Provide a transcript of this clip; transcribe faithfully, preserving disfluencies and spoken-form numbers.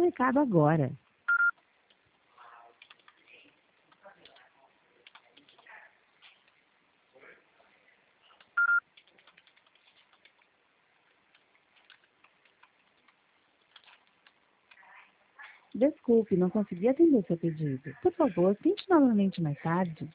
recado agora. Desculpe, não consegui atender seu pedido. Por favor, tente novamente mais tarde.